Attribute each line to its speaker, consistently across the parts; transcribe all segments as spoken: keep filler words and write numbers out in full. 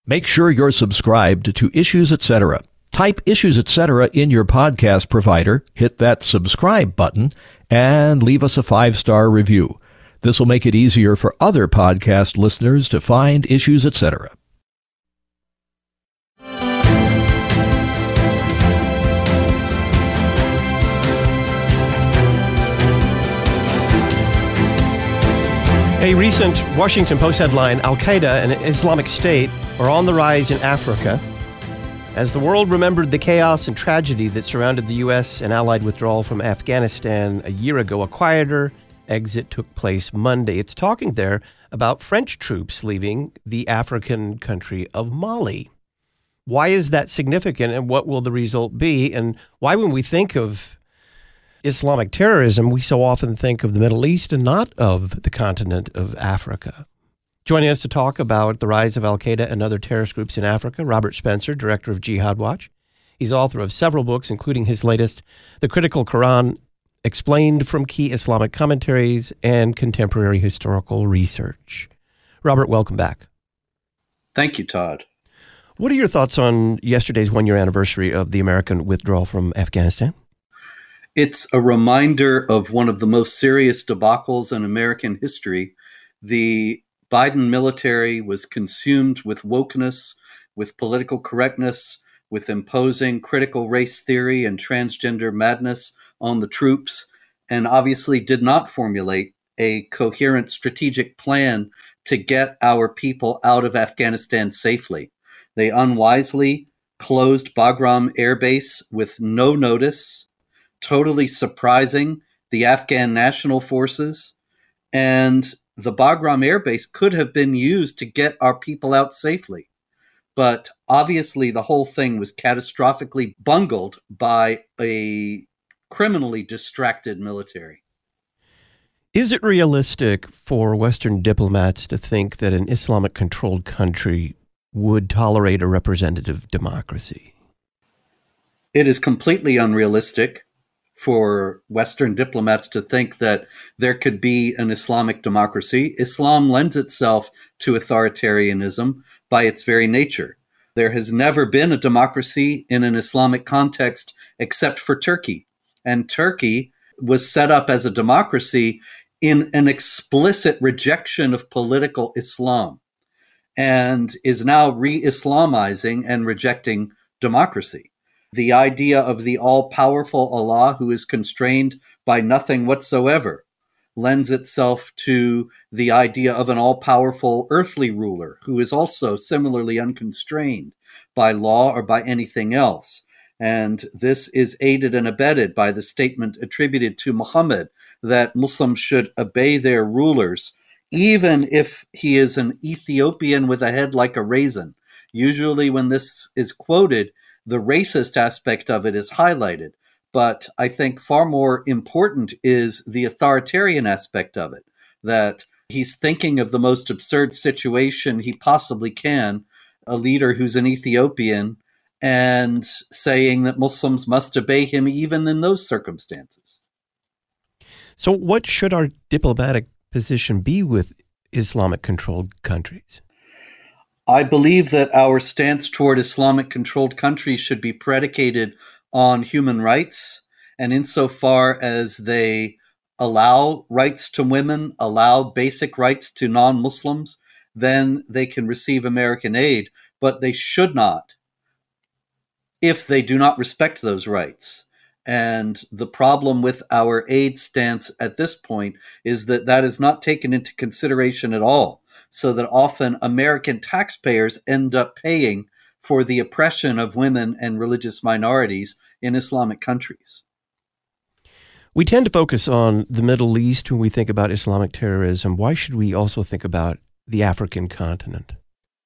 Speaker 1: Make sure you're subscribed to Issues Etc. Type Issues Etc. in your podcast provider, hit that subscribe button, and leave us a five-star review. This will make it easier for other podcast listeners to find Issues Etc.
Speaker 2: A recent Washington Post headline, Al-Qaeda and Islamic State are on the rise in Africa. As the world remembered the chaos and tragedy that surrounded the U S and Allied withdrawal from Afghanistan a year ago, a quieter exit took place Monday. It's talking there about French troops leaving the African country of Mali. Why is that significant, and what will the result be? And why, when we think of Islamic terrorism, we so often think of the Middle East and not of the continent of Africa? Joining us to talk about the rise of Al-Qaeda and other terrorist groups in Africa, Robert Spencer, director of Jihad Watch. He's author of several books, including his latest, The Critical Quran, Explained from Key Islamic Commentaries and Contemporary Historical Research. Robert, welcome back.
Speaker 3: Thank you, Todd.
Speaker 2: What are your thoughts on yesterday's one-year anniversary of the American withdrawal from Afghanistan?
Speaker 3: It's a reminder of one of the most serious debacles in American history. The Biden military was consumed with wokeness, with political correctness, with imposing critical race theory and transgender madness on the troops, and obviously did not formulate a coherent strategic plan to get our people out of Afghanistan safely. They unwisely closed Bagram Air Base with no notice, totally surprising the Afghan national forces. And the Bagram Air Base could have been used to get our people out safely. But obviously the whole thing was catastrophically bungled by a criminally distracted military.
Speaker 2: Is it realistic for Western diplomats to think that an Islamic-controlled country would tolerate a representative democracy?
Speaker 3: It is completely unrealistic for Western diplomats to think that there could be an Islamic democracy. Islam lends itself to authoritarianism by its very nature. There has never been a democracy in an Islamic context except for Turkey. And Turkey was set up as a democracy in an explicit rejection of political Islam, and is now re-Islamizing and rejecting democracy. The idea of the all-powerful Allah who is constrained by nothing whatsoever lends itself to the idea of an all-powerful earthly ruler who is also similarly unconstrained by law or by anything else. And this is aided and abetted by the statement attributed to Muhammad that Muslims should obey their rulers, even if he is an Ethiopian with a head like a raisin. Usually when this is quoted, the racist aspect of it is highlighted. But I think far more important is the authoritarian aspect of it, that he's thinking of the most absurd situation he possibly can, a leader who's an Ethiopian, and saying that Muslims must obey him even in those circumstances.
Speaker 2: So what should our diplomatic position be with Islamic-controlled countries?
Speaker 3: I believe that our stance toward Islamic-controlled countries should be predicated on human rights, and insofar as they allow rights to women, allow basic rights to non-Muslims, then they can receive American aid, but they should not if they do not respect those rights. And the problem with our aid stance at this point is that that is not taken into consideration at all, so that often American taxpayers end up paying for the oppression of women and religious minorities in Islamic countries.
Speaker 2: We tend to focus on the Middle East when we think about Islamic terrorism. Why should we also think about the African continent?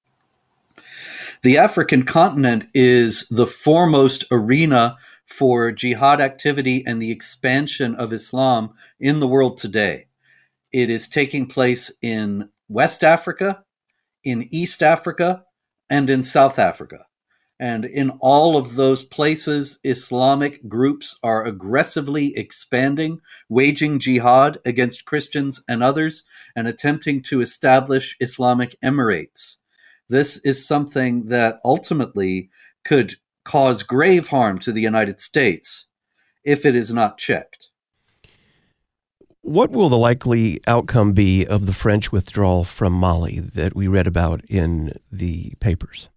Speaker 3: The African continent is the foremost arena for jihad activity and the expansion of Islam in the world today. It is taking place in West Africa, in East Africa, and in South Africa. And in all of those places, Islamic groups are aggressively expanding, waging jihad against Christians and others, and attempting to establish Islamic emirates. This is something that ultimately could cause grave harm to the United States if it is not checked.
Speaker 2: What will the likely outcome be of the French withdrawal from Mali that we read about in the papers?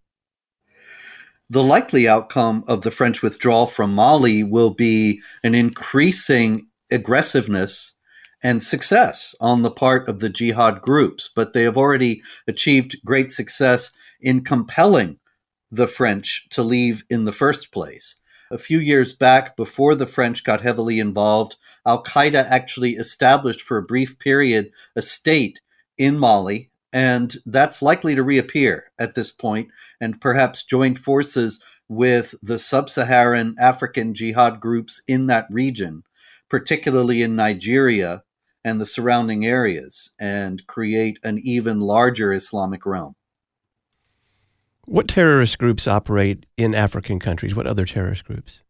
Speaker 3: The likely outcome of the French withdrawal from Mali will be an increasing aggressiveness and success on the part of the jihad groups, but they have already achieved great success in compelling the French to leave in the first place. A few years back, before the French got heavily involved, Al-Qaeda actually established for a brief period a state in Mali, and that's likely to reappear at this point and perhaps join forces with the sub-Saharan African jihad groups in that region, particularly in Nigeria and the surrounding areas, and create an even larger Islamic realm.
Speaker 2: What terrorist groups operate in African countries? What other terrorist groups?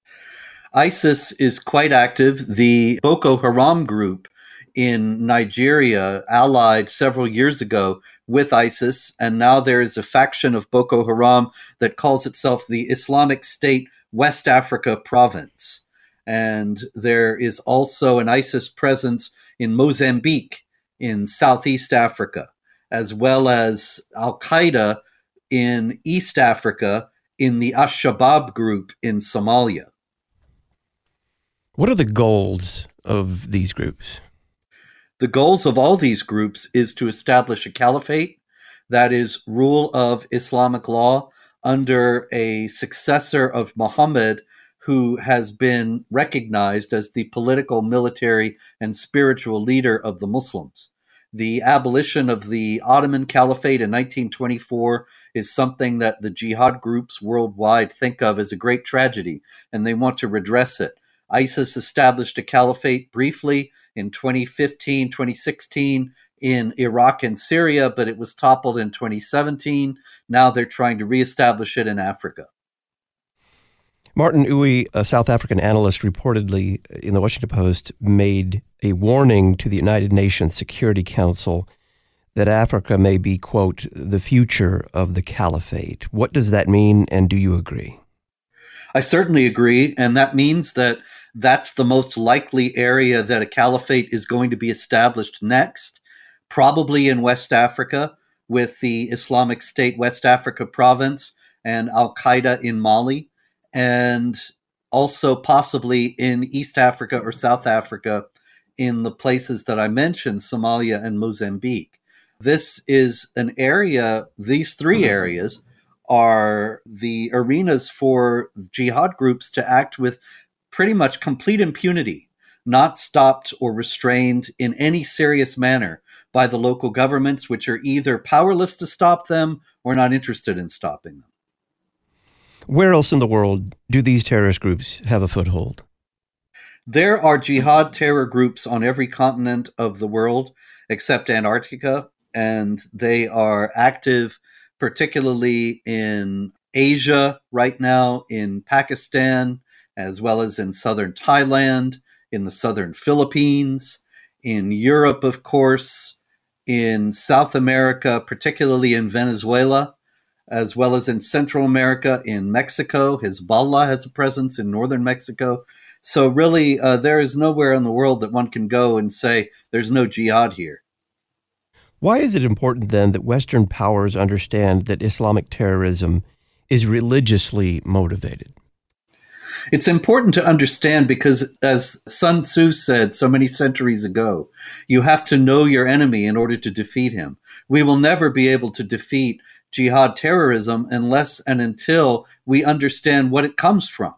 Speaker 3: ISIS is quite active. The Boko Haram group in Nigeria allied several years ago with ISIS, and now there is a faction of Boko Haram that calls itself the Islamic State West Africa Province. And there is also an ISIS presence in Mozambique in Southeast Africa, as well as Al-Qaeda in East Africa in the Ash-Shabaab group in Somalia.
Speaker 2: What are the goals of these groups?
Speaker 3: The goals of all these groups is to establish a caliphate, that is, rule of Islamic law under a successor of Muhammad who has been recognized as the political, military, and spiritual leader of the Muslims. The abolition of the Ottoman Caliphate in nineteen twenty-four is something that the jihad groups worldwide think of as a great tragedy, and they want to redress it. ISIS established a caliphate briefly in twenty fifteen, twenty sixteen in Iraq and Syria, but it was toppled in twenty seventeen. Now they're trying to reestablish it in Africa.
Speaker 2: Martin Uwe, a South African analyst, reportedly in the Washington Post made a warning to the United Nations Security Council that Africa may be, quote, the future of the caliphate. What does that mean, and do you agree?
Speaker 3: I certainly agree, and that means that that's the most likely area that a caliphate is going to be established next, probably in West Africa with the Islamic State West Africa Province and Al-Qaeda in Mali, and also possibly in East Africa or South Africa in the places that I mentioned, Somalia and Mozambique. This is an area, these three areas are the arenas for jihad groups to act with pretty much complete impunity, not stopped or restrained in any serious manner by the local governments, which are either powerless to stop them or not interested in stopping them.
Speaker 2: Where else in the world do these terrorist groups have a foothold?
Speaker 3: There are jihad terror groups on every continent of the world except Antarctica, and they are active particularly in Asia right now, in Pakistan, as well as in southern Thailand, in the southern Philippines, in Europe, of course, in South America, particularly in Venezuela, as well as in Central America, in Mexico. Hezbollah has a presence in northern Mexico. So really, uh, there is nowhere in the world that one can go and say there's no jihad here.
Speaker 2: Why is it important then that Western powers understand that Islamic terrorism is religiously motivated?
Speaker 3: It's important to understand because, as Sun Tzu said so many centuries ago, you have to know your enemy in order to defeat him. We will never be able to defeat jihad terrorism unless and until we understand what it comes from.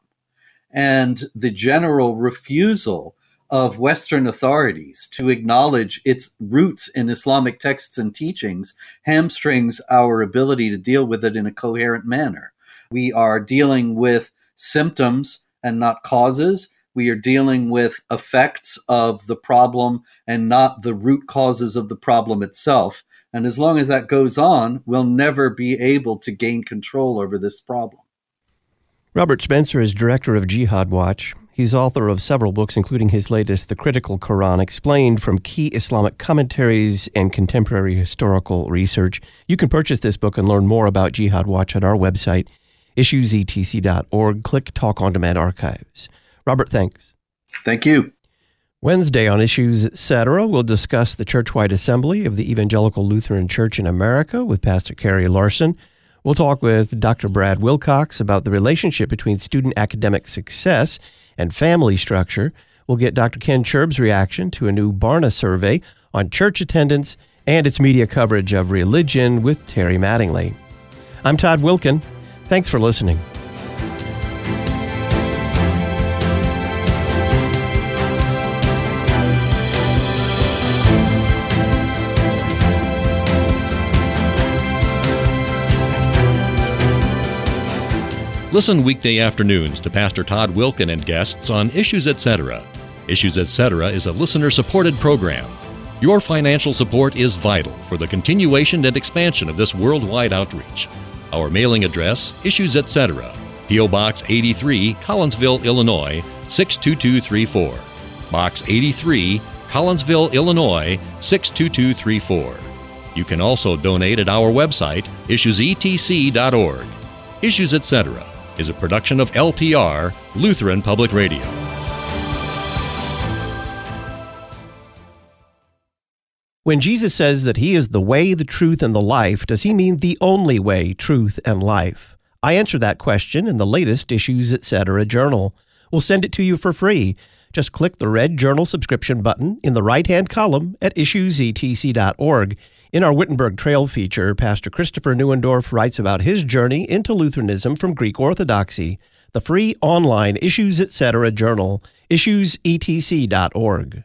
Speaker 3: And the general refusal of Western authorities to acknowledge its roots in Islamic texts and teachings hamstrings our ability to deal with it in a coherent manner. We are dealing with symptoms and not causes. We are dealing with effects of the problem and not the root causes of the problem itself. And as long as that goes on, we'll never be able to gain control over this problem.
Speaker 2: Robert Spencer is director of Jihad Watch. He's author of several books, including his latest, The Critical Quran, explained from key Islamic commentaries and contemporary historical research. You can purchase this book and learn more about Jihad Watch at our website, issues e t c dot org. Click Talk On Demand Archives. Robert, thanks.
Speaker 3: Thank you.
Speaker 2: Wednesday on Issues Etc., we'll discuss the church-wide assembly of the Evangelical Lutheran Church in America with Pastor Kerry Larson. We'll talk with Doctor Brad Wilcox about the relationship between student academic success and family structure. We'll get Doctor Ken Churb's reaction to a new Barna survey on church attendance and its media coverage of religion with Terry Mattingly. I'm Todd Wilkin. Thanks for listening.
Speaker 4: Listen weekday afternoons to Pastor Todd Wilkin and guests on Issues Etc. Issues Etc. is a listener-supported program. Your financial support is vital for the continuation and expansion of this worldwide outreach. Our mailing address, Issues Etc., P O. Box eighty-three, Collinsville, Illinois, six two two three four. Box eighty-three, Collinsville, Illinois, six two two three four. You can also donate at our website, issues e t c dot org. Issues Etc. is a production of L P R, Lutheran Public Radio.
Speaker 2: When Jesus says that he is the way, the truth, and the life, does he mean the only way, truth, and life? I answer that question in the latest Issues Etc. journal. We'll send it to you for free. Just click the red journal subscription button in the right-hand column at issues e t c dot org. In our Wittenberg Trail feature, Pastor Christopher Neuendorf writes about his journey into Lutheranism from Greek Orthodoxy. The free online Issues Etc. journal, issues e t c dot org.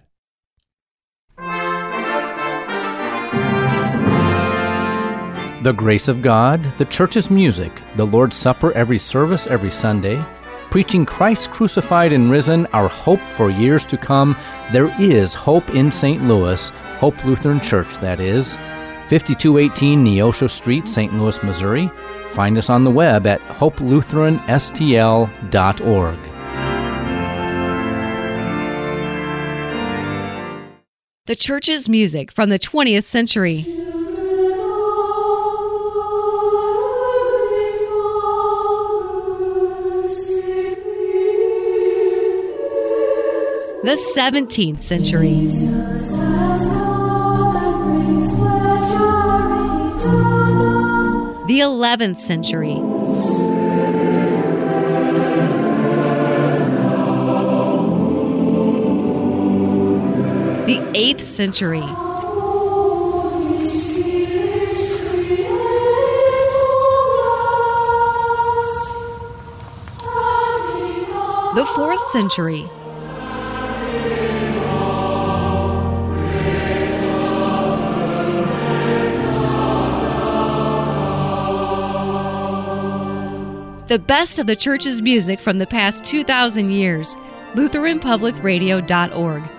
Speaker 5: The grace of God, the church's music, the Lord's Supper every service every Sunday, preaching Christ crucified and risen, our hope for years to come. There is hope in Saint Louis, Hope Lutheran Church, that is. fifty-two eighteen Neosho Street, Saint Louis, Missouri. Find us on the web at hope lutheran s t l dot org.
Speaker 6: The church's music from the twentieth century. The seventeenth century. The eleventh century. The eighth century. The fourth century. The best of the church's music from the past two thousand years. Lutheran Public Radio dot org.